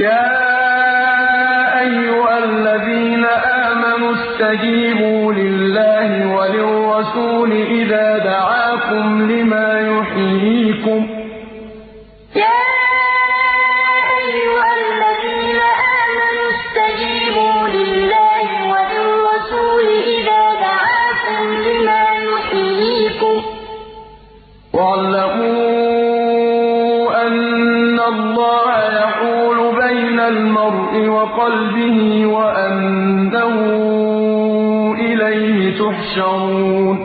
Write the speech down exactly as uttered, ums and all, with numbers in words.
يَا أَيُّهَا الَّذِينَ آمَنُوا اسْتَجِيبُوا لِلَّهِ وَلِلرَّسُولِ إِذَا دَعَاكُمْ لِمَا يُحْيِيكُمْ ۖ وَاعْلَمُوا أَنَّ اللَّهَ يَحُولُ بَيْنَ الْمَرْءِ وَقَلْبِهِ وَأَنَّهُ إِلَيْهِ تُحْشَرُونَ